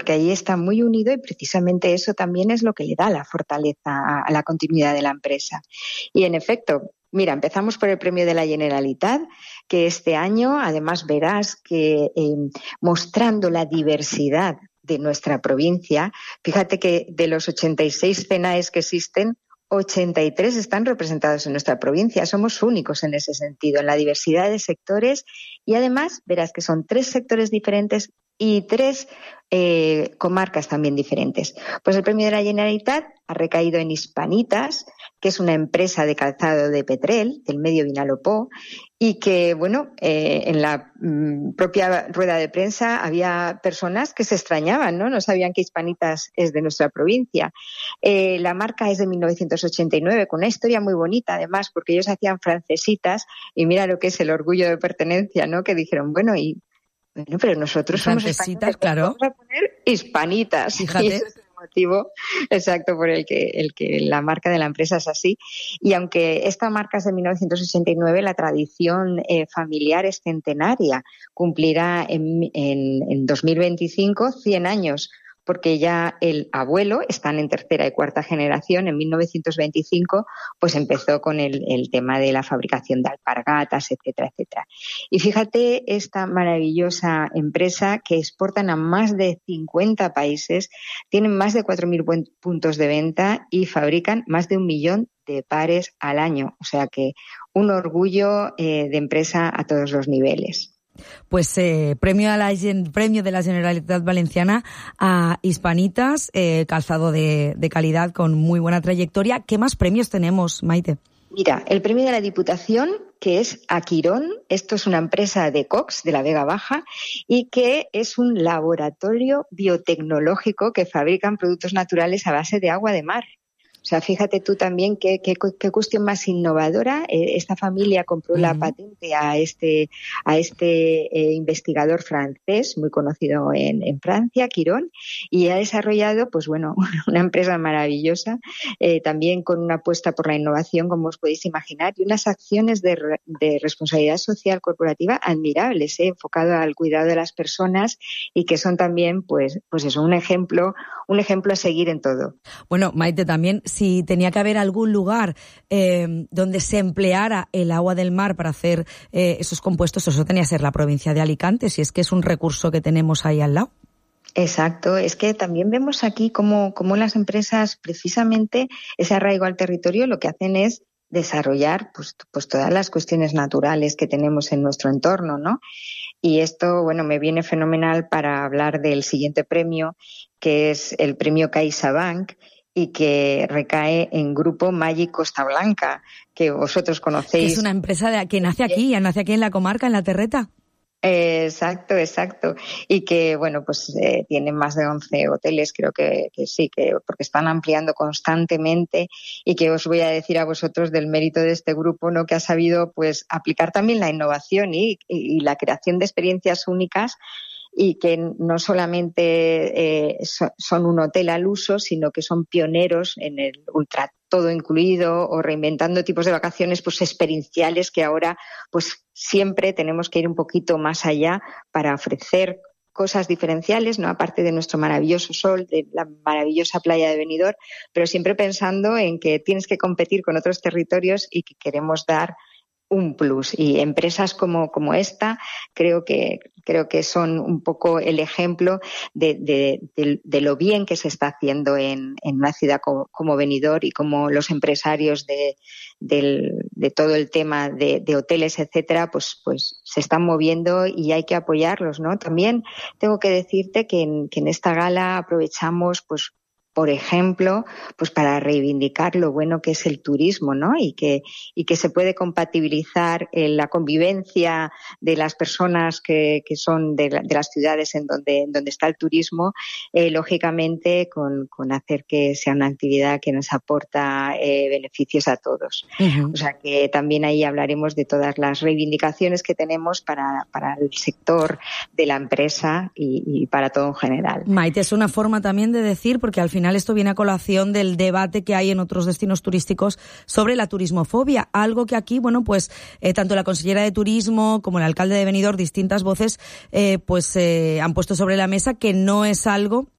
porque ahí está muy unido y precisamente eso también es lo que le da la fortaleza a la continuidad de la empresa. Y en efecto, mira, empezamos por el premio de la Generalitat, que este año además verás que mostrando la diversidad de nuestra provincia, fíjate que de los 86 CENAEs que existen, 83 están representados en nuestra provincia. Somos únicos en ese sentido, en la diversidad de sectores, y además verás que son 3 sectores diferentes y 3 comarcas también diferentes. Pues el premio de la Generalitat ha recaído en Hispanitas, que es una empresa de calzado de Petrel, del medio Vinalopó, y que, bueno, en la propia rueda de prensa había personas que se extrañaban, ¿no? No sabían que Hispanitas es de nuestra provincia. La marca es de 1989, con una historia muy bonita, además, porque ellos hacían francesitas, y mira lo que es el orgullo de pertenencia, ¿no? Que dijeron, bueno, pero nosotros somos españoles, claro. Vamos a poner Hispanitas. Fíjate. Y ese es el motivo exacto por el que la marca de la empresa es así. Y aunque esta marca es de 1989, la tradición familiar es centenaria. Cumplirá en 2025 100 años, porque ya el abuelo, están en tercera y cuarta generación, en 1925, pues empezó con el tema de la fabricación de alpargatas, etcétera, etcétera. Y fíjate esta maravillosa empresa que exportan a más de 50 países, tienen más de 4.000 puntos de venta y fabrican más de 1 millón de pares al año. O sea que un orgullo de empresa a todos los niveles. Pues premio de la Generalitat Valenciana a Hispanitas, calzado de calidad con muy buena trayectoria. ¿Qué más premios tenemos, Maite? Mira, el premio de la Diputación, que es Aquirón. Esto es una empresa de Cox, de la Vega Baja, y que es un laboratorio biotecnológico que fabrican productos naturales a base de agua de mar. O sea, fíjate tú también qué cuestión más innovadora. Esta familia compró la patente a este investigador francés, muy conocido en Francia, Quirón, y ha desarrollado, pues bueno, una empresa maravillosa, también con una apuesta por la innovación, como os podéis imaginar, y unas acciones de responsabilidad social corporativa admirables, enfocado al cuidado de las personas, y que son también, pues eso, un ejemplo a seguir en todo. Bueno, Maite, también si tenía que haber algún lugar donde se empleara el agua del mar para hacer esos compuestos, eso tenía que ser la provincia de Alicante, si es que es un recurso que tenemos ahí al lado. Exacto, es que también vemos aquí cómo las empresas, precisamente ese arraigo al territorio, lo que hacen es desarrollar pues todas las cuestiones naturales que tenemos en nuestro entorno, ¿no? Y esto, bueno, me viene fenomenal para hablar del siguiente premio, que es el premio CaixaBank, y que recae en Grupo Maggi Costa Blanca, que vosotros conocéis. Que es una empresa que nace aquí en la comarca, en la Terreta. Exacto. Y que, bueno, pues tiene más de 11 hoteles, creo que sí, porque están ampliando constantemente, y que os voy a decir a vosotros del mérito de este grupo, ¿no? Que ha sabido, pues, aplicar también la innovación y la creación de experiencias únicas, y que no solamente son un hotel al uso, sino que son pioneros en el ultra todo incluido, o reinventando tipos de vacaciones pues experienciales, que ahora pues siempre tenemos que ir un poquito más allá para ofrecer cosas diferenciales, ¿no? Aparte de nuestro maravilloso sol, de la maravillosa playa de Benidorm, pero siempre pensando en que tienes que competir con otros territorios y que queremos dar un plus. Y empresas como esta creo que son un poco el ejemplo de lo bien que se está haciendo en una ciudad como Benidorm, y como los empresarios de todo el tema de hoteles, etcétera, pues se están moviendo y hay que apoyarlos, ¿no? También tengo que decirte que en esta gala aprovechamos, pues, por ejemplo, pues para reivindicar lo bueno que es el turismo, ¿no? Y que se puede compatibilizar la convivencia de las personas que son de las ciudades en donde está el turismo, lógicamente con hacer que sea una actividad que nos aporta beneficios a todos. Uh-huh. O sea que también ahí hablaremos de todas las reivindicaciones que tenemos para el sector de la empresa y para todo en general. Maite, es una forma también de decir, porque al final esto viene a colación del debate que hay en otros destinos turísticos sobre la turismofobia, algo que aquí, bueno, pues tanto la consellera de Turismo como el alcalde de Benidorm, distintas voces, han puesto sobre la mesa que no es algo